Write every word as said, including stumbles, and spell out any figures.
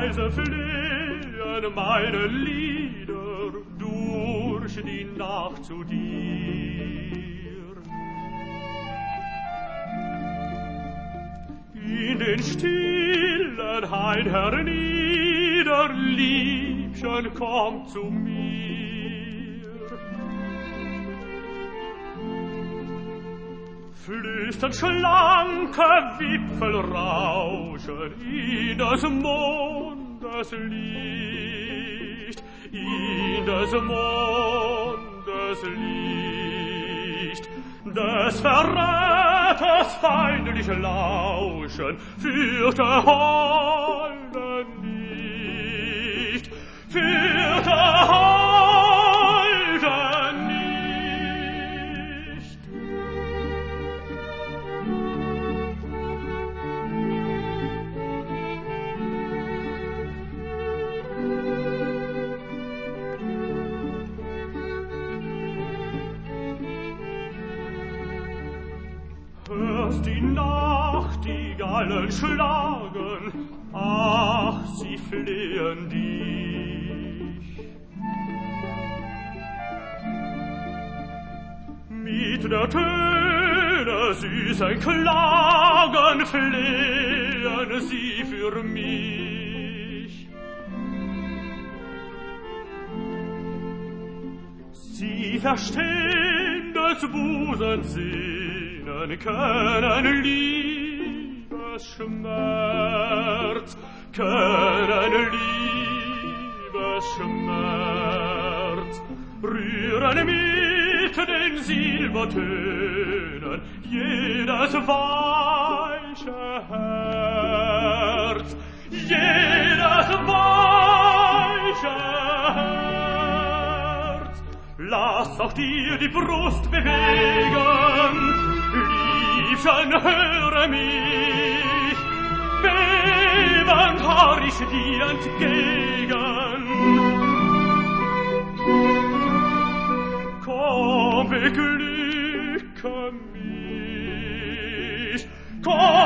leise flehen meine Lieder durch die Nacht zu dir. In den stillen Hain hernieder, Liebchen, komm zu mir. Flüstern schlanke Wipfel rauschen in des Mondes Licht, in des Mondes Licht, des Verräters feindlich lauschen, führte Holde nicht, führte Holde nicht. Hörst die Nachtigallen schlagen, ach, sie flehen dich. Mit der Töne süßen Klagen flehen sie für mich. Sie verstehen des Busens Sinnen, können Liebesschmerz, können Liebesschmerz, rühren mit den Silbertönen jedes weiche Herz, jedes weiche Herz. Lass auch dir die Brust bewegen, Liebchen, höre mich, bebend harr ich dir entgegen. Komm, beglücke mich, komm,